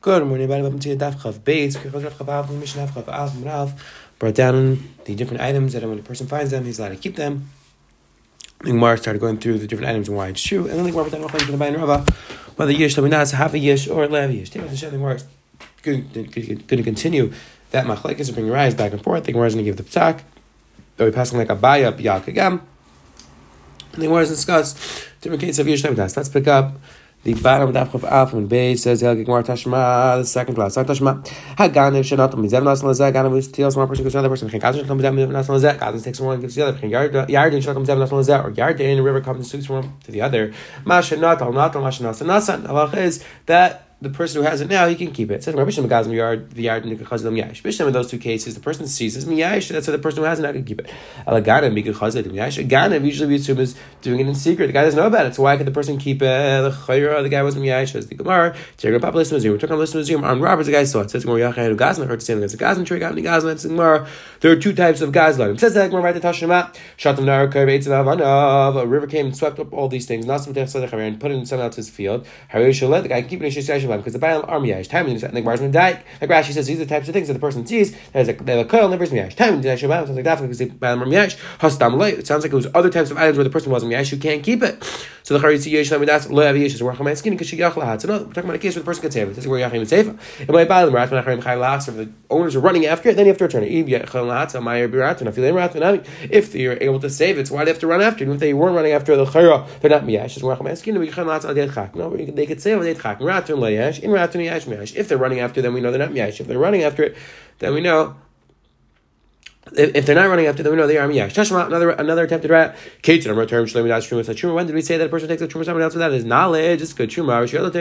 Good morning, everybody. Welcome to Daf Chav Beis. Mishnah Chav Alf brought down the different items that when a person finds them, he's allowed to keep them. The Gemara started going through the different items and why it's true, and then the Gemara brought down the Bayin Rava whether yish is half a yish or lev yish. The Gemara is going to continue that machlekes, bring your eyes back and forth. The Gemara is going to give the psak. They'll be passing like a baya b'yak agam. And the Gemara is discuss different cases of yish levidas. Let's pick up the bottom of the Daf Alf and Beis says the second class. Tashma Haganev Shanat Mizav Nasal Zag Ganav steals one person goes to another person. Gadon Mizav Nasal Zag Gadon takes one gives the other. Yardin Shanat Mizav Nasal Zag or Yardin in the river comes and suits from one to the other. Mashanat al Natal Mashanat Nasan. Allah is that the person who has it now, he can keep it. It says, in those two cases, the person seizes miyash. That's why the person who has it now can keep it. Ganav usually we assume is doing it in secret. The guy doesn't know about it. So why could the person keep it? The guy wasn't miyash. As the Gemara, we're talking about listen on robbers. The guy saw it. It says, heard saying against the Gazlan tree. There are two types of Gazlan. It says that right to Tashma. A river came and swept up all these things. And put it in someone else's field. The guy can keep it in because the Baalam are miyash. Time and the Gemara's going to die. Like Rashi says, these are the types of things that the person sees. There's a koil, never is miyash. Time and the Shabbat sounds like that because the Baalam are miyash. Hastam lay. It sounds like it was other types of items where the person wasn't miyash who can't keep it. So the Charisi yesh lamidas lo avi yesh is working my skin because she yachlahat. So no, we're talking about a case where the person can save it. This is where yachim and save it. It might Baalam rat when achrim chayil lachs. If the owners are running after it, then you have to return it. If they're able to save it, so why do they have to run after it? If they weren't running after the chayra, they're not miyash. It's working my skin. No, they could save it. If they're running after them, we know they're not miyash. If they're running after it, then we know. If they're not running after them, we know they are miyash. Tashma, another attempted rat. When did we say that a person takes a truma someone else without his knowledge? It's good truma.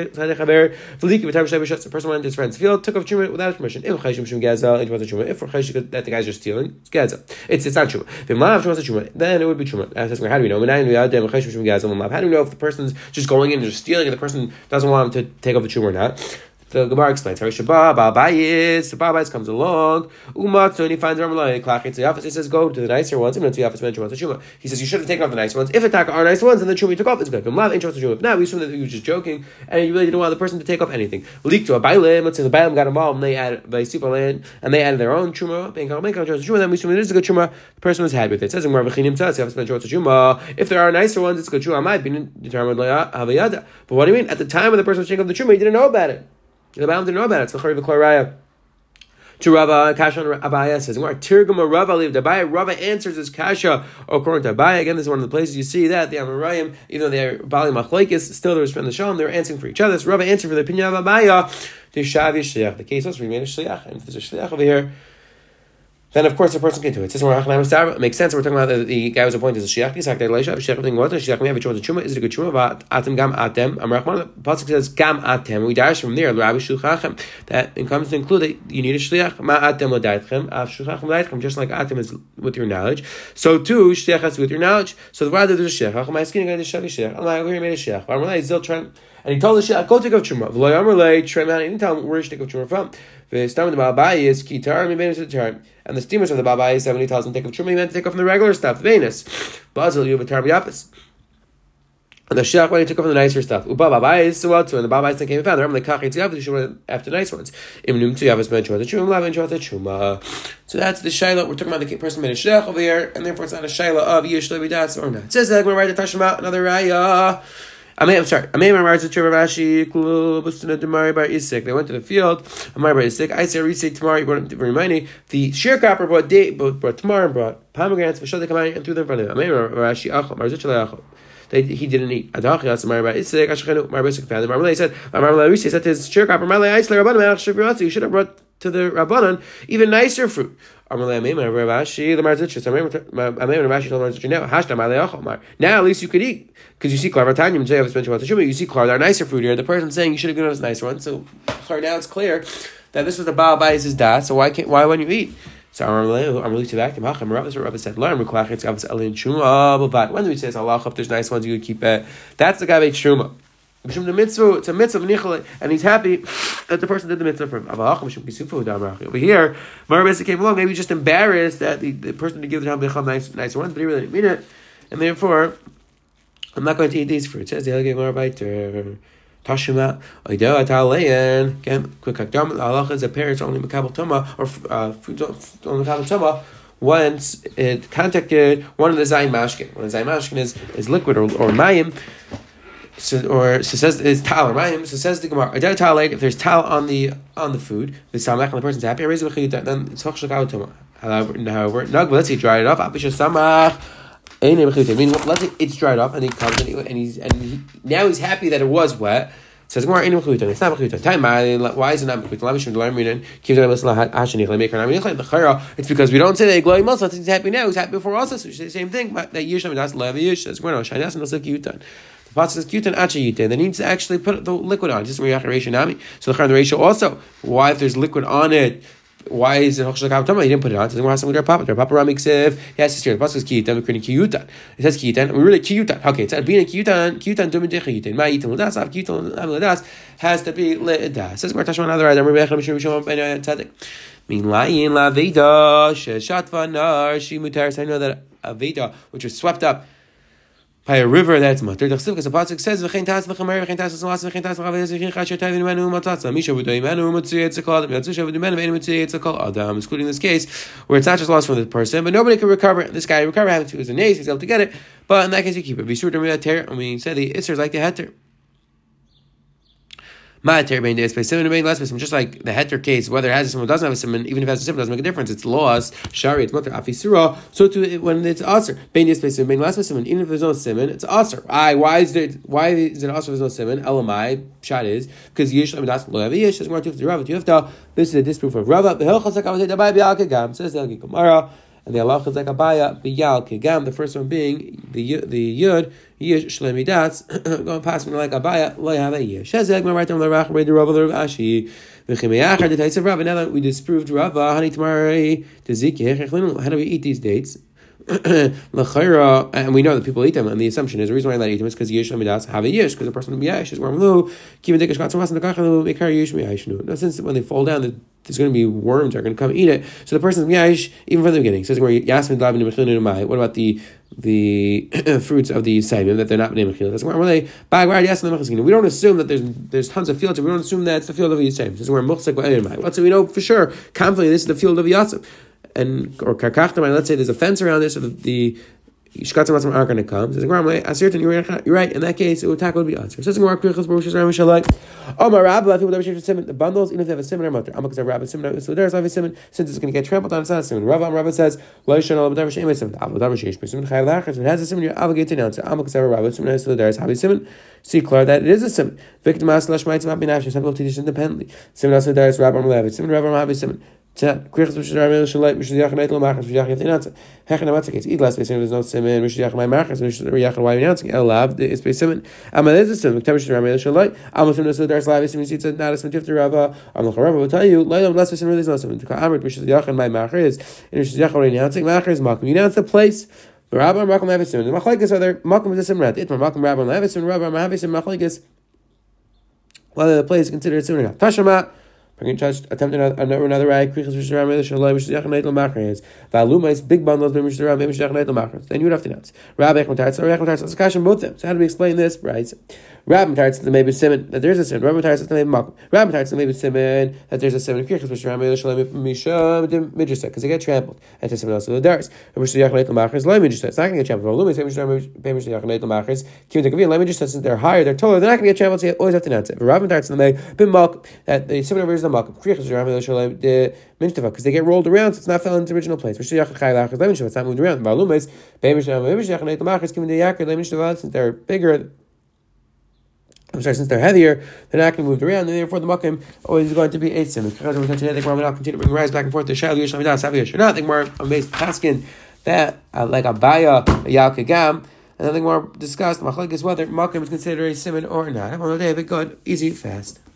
The person went into his friend's field, took off truma without his permission. If that the guy's just stealing, it's gaza. It's not truma. Then it would be truma. How do we know? How do we know if the person's just going in and just stealing and the person doesn't want him to take off the truma or not? The Gemara explains. The Babayis comes along. And he finds Ramalai. He says, go to the nicer ones. He says, you should have taken off the nice ones. If attack are nice ones, and the truma you took off is good. If not, we assume that he was just joking, and you really didn't want the person to take off anything. Leak to a Bailim. Let's say the Bailim got involved, and they added their own truma. Then we assume it is a good truma. The person was happy with it. It says, if there are nicer ones, it's a good truma. I might be determined. But what do you mean? At the time when the person was taking off the truma, he didn't know about it. The Baalam didn't know about it. So to Rava, Kasha on Abaya says, Tirgum Rava leave the Abaya. Rava answers his Kasha according to Abaya. Again, this is one of the places you see that the Amarayim, even though they're Bali Machlekes, still there was from the Shalom, they were answering for each other. So Rava answered for the opinion of Abaya to Shavi Shliach. The case was remain a Shliach, and if there's a Shliach over here, then of course the person can do it. It says it makes sense. We're talking about the guy was appointed as a shiach. Is it a good truma? Atem gam atem. Amrachman pasuk says gam atem. We dash from there. Rabbi shulchachem. That it comes to include that you need a shliach. Ma atem l'daitchem. Av shulchachem l'daitchem. Just like atem is with your knowledge, so too shliach is with your knowledge. So rather there's a shiach. My skin going to shavi shiach. I'm like, we made a shiach. Amalei is still trying. And he told the shiach, go take off truma. V'lo yamalei trema. He didn't tell him where to take off truma from. V'stam the Babai is kitar. And the steamers of the Babai is when he tells him to take off truma, he meant to take off from the regular stuff, the venus. Basil, you have a tarbiapis. And the shiach when he took off the nicer stuff. Uba Babai is so well too, and the Babai came and found them. After nice ones. So that's the shaila. We're talking about the person made a shiach over here, and therefore it's not a shaila of yish levidas or not. It says that we're right to Tashma, another raya. I'm sorry. They went to the field. I say Tamari. The sharecropper brought tamar and brought pomegranates. They come out and threw them in front of him. He didn't eat. He said, "You said to his sharecropper, you should have brought to the Rabbanan even nicer fruit." Now at least you could eat. Because you see Klar you see Klar, our nicer fruit here. The person saying you should have given us a nicer one. So now it's clear that this was the Baal Bais' das, so why wouldn't you eat? So I'm really to back him. Rabbi said, "Learn when do we say Allah? If there's nice ones, you could keep it." That's the guy made truma. It's a mitzvah, and he's happy that the person did the mitzvah for him. Over here, Marabesa came along, maybe just embarrassed that the person did give the Talmud Chacham nicer ones, but he really didn't mean it, and therefore, I'm not going to eat these fruits. Says the Tashima, Oida Atalayan. Again, quick hakdam. Allah is a parent's only makabel tama or food only makabel tama once it contacted one of the zayin mashkin. One of the zayin mashkin is liquid or mayim. So says it's tal or mayim. So says the Gemara. Oida Atalayan. If there's tal on the food, the samach and the person's happy. Then it's chokshak tama. However, let's say dry it off. Apisha samach. I mean, let's say it's dried up and he comes and now he's happy that it was wet. Says it's not mechutan. Why is it not mechutan? It's because we don't say that glowing muscle. He's happy now. He's happy before also. So the same thing. But that yisham das lev yish says no shaynas and also kyutan. The pot says kyutan acha yutan. Then he needs to actually put the liquid on. Just react ratio nami. So the ratio also. Why if there's liquid on it? Why is it Hochshak Tama? He didn't put it on. It says we're asking with our Papa. Their Papa Rami Ksiv. Yes, it's here. The Pasuk is Kiyutan. We're creating Kiyutan. It says Kiyutan. We really Kiyutan. Okay, it's being a Kiyutan. Kiyutan Dumidich Kiyutan. Ma Yitan Ladas. Av Kiyutan Ladas has to be Ledas. It says we're Tashman other item. We're Bechem Shum Shum Ben Tzadik. Min Layin La Veda Shatva Nar Shimutar. I know that a Veda which was swept up by a river that's mutter. Because the pasuk says v'chein tas v'chamer v'chein tas v'las v'chein tas v'chaves v'chein chasher tavin menu matzatza misha v'doy menu mutziyet zekol mitzusha v'doy menu mutziyet zekol adam. Including this case where it's not just lost from the person, but nobody can recover it. This guy recover having to use a nace, he's able to get it. But in that case, you keep it. B'shur d'mei ter, and we say the isser is like the heter. Just like the heter case, whether it has a simon or doesn't have a simon, even if it has a simon, doesn't make a difference. It's laws, shari, it's mutter, afisura. So too when it's aser, even if there's no simon, it's aser. Why is it aser if there's no simon? Elamai, shad is because yish that's lo yavish. There's more to the Rava. This is a disproof of Rava. The hilchos hakavod dabai b'yal kegam says the Gemara. And the Allah is like abaya biyal kegam. The first one being the yud yish shlemidas going past me like abaya lo have a yish. Shezeg my right on the rach read the Rava the Ashi v'chimeyachar the taitz of Rava. Now that we disproved Rava, hani tomorrow to zikir. How do we eat these dates? And we know that people eat them, and the assumption is the reason why they eat them is because yish lamidas have a yish, because the person will be yish is warm. Since when they fall down, there's going to be worms that are going to come eat it. So the person's yish even from the beginning. It says where yasmin davin mechilin. What about the fruits of the saimim that they're not bnei mechil? That's where they bagward yasmin mechilin. We don't assume that there's tons of fields. We don't assume that it's the field of Yisayim. This is where muchzak va'ein. Let's say we know for sure confidently this is the field of Yasim. Or karkachtamai, let's say there's a fence around this, so the shkatzim aren't going to come. Says you're right. In that case, it would be answer. Says the bundles, even if they have a simon or mutter. Because Rabbi simon, so there's a simon. Since it's going to get trampled on, it's not a simon. Rabbi says, if it has a simon, you're obligated to announce it. Rabbi simon, so there's a simon. See clear that it is a simon. Victim as slash might not be national. Some people teach this independently. Simon also there's Rabbi Levi. Simon Rabbi simon. There's no simon. There's no simon. Why are you announcing? Elav is based simon. There's a simon. There's not a simon. It's not a simon. Tifter Rava. Rava will tell you. There's no simon. My macher is. Announcing macher is makom. You announce the place. Rabbi and makom have a simon. The machlekes are there. Makom is a simon. Itmar makom Rabbi and have a simon. Rabbi have a simon. Machlekes. Whether the place is considered a simon or not. Tashama. Attempt another rag. Then you would have to announce. Rabbi Echmatar, both them. So how do we explain this? Right. Rabbi Matar the maybe simon that there's a simon. Rabbi Matar the maybe makom. Rabbi Matar the maybe simon that there's a simon. Because they get trampled. And to simon also the dars. It's not going to get trampled. Since they're higher, they're taller, they're not going to get trampled. So you always have to announce it. Rabbi Matar the maybe that the simon over is the makom. Because they get rolled around, so it's not fell into its original place. It's not moved around. Since they're bigger. Since they're heavier, they're not going to move around, and therefore the makom always is going to be a simon. We're continue to bring rise back and forth to Shal Yish Lamidas Havish. Or not, I think more amazed paskin that like abaya yal kegam, and I think more discussed machlekes whether makom is considered a simon or not. Have a good, easy, fast.